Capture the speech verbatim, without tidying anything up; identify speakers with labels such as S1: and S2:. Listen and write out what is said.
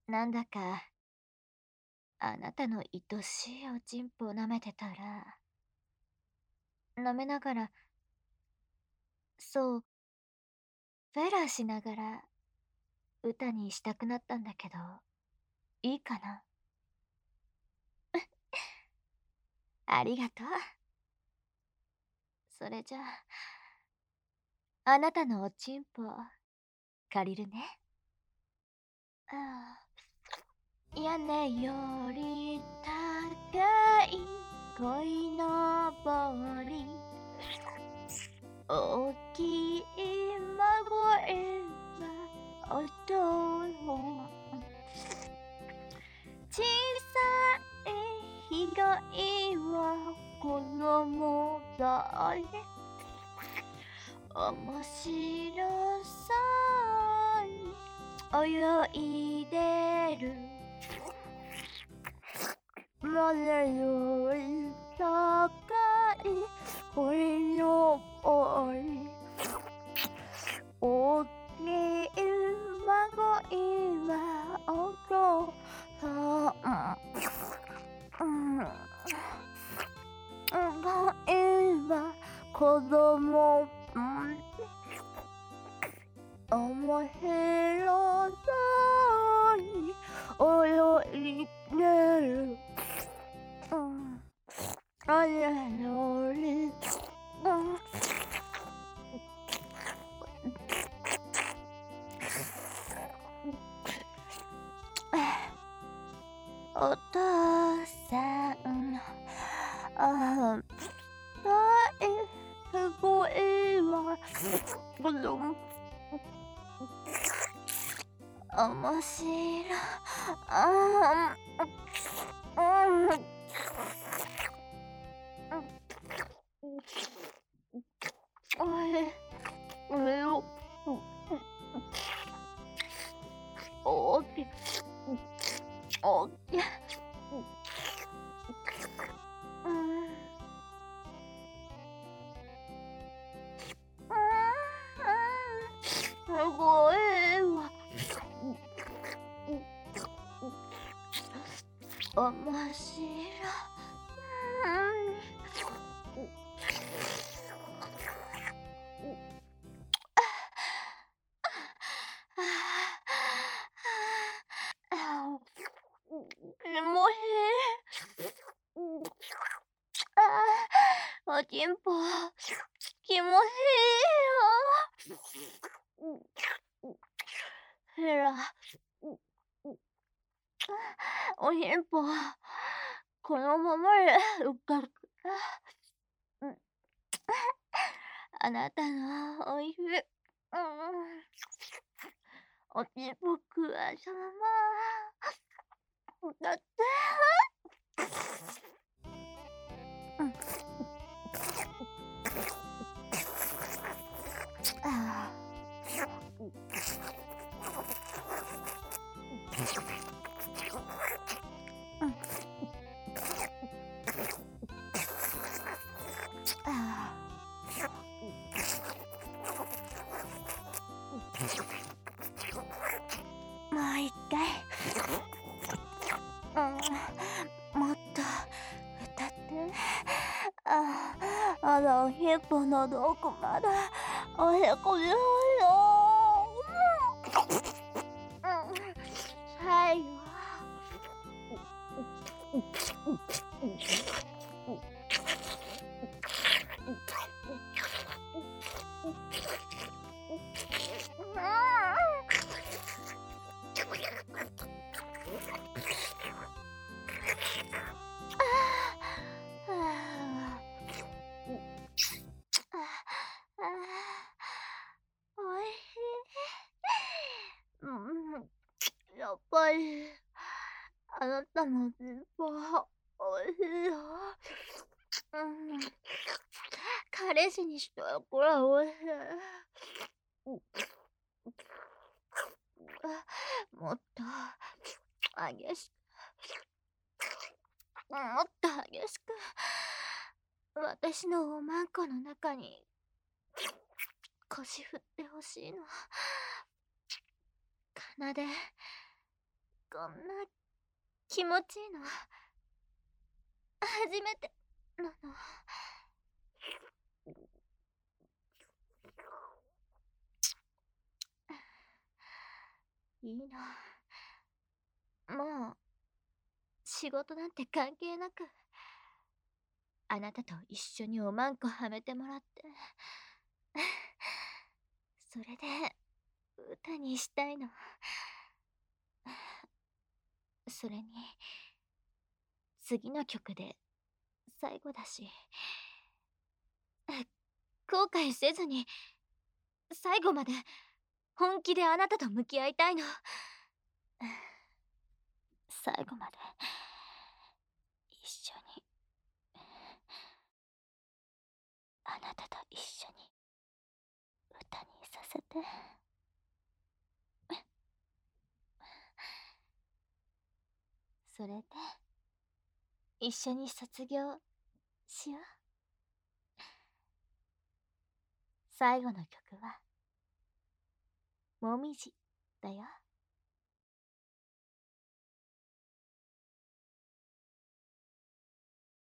S1: なんだか、あなたの愛しいおちんぽを舐めてたら、舐めながら、そう、フェラーしながら、歌にしたくなったんだけど、いいかな？ありがとう。それじゃあ、あなたのおちんぽ、借りるね。ああ、屋根より高い鯉のぼり、大きい孫へは音を、小さいひごいは子供だれ、面白そうに泳いでる、まだより高い鯉のぼり、大きい孫今お父さん、うん、今子供、うん、面白そうに泳いでる、うん、あれより、うん、お父さん、あ、すごいわ、子供、面白い、あ、うん、うん、おい、おいよ、おき、おき、うん、すごいわ、面白い、もへあ、おちんぽ、気もへよ。へら、おちんぽ、このままでよかった。あなたのおいしい、うん、おちんぽくわさま、だって。うん。ああ。うん。ああ。もう一回。うん。もっと歌って。ああ、あのヒッポのどこまでおへこみよ。うん。最後。おいしい。うん、やっぱり、あなたのチンポ、おいしいよ。うん。彼氏にしたらこれおいしい。もっと激しく、もっと激しく、私のおまんこの中に腰振ってほしいの。奏で、 こんな気持ちいいの初めてなの。いいな。もう仕事なんて関係なく、あなたと一緒におまんこはめてもらって、それで歌にしたいの。それに次の曲で最後だし、後悔せずに最後まで本気であなたと向き合いたいの。最後まで一緒に、あなたと一緒に歌にさせて。それで一緒に卒業しよう。最後の曲はもみじだよ。